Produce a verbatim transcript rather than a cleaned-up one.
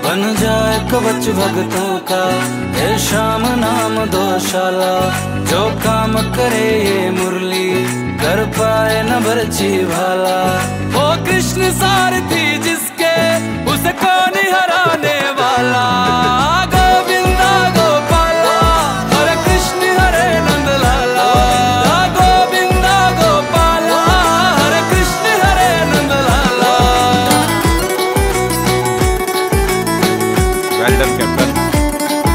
बन जाए कवच भक्तों का ये श्याम नाम दोशाला। जो काम करे ये मुरली कर पाए न बरछी भाला। वो कृष्ण सारथी जिसके उसे कौन हराने वाला।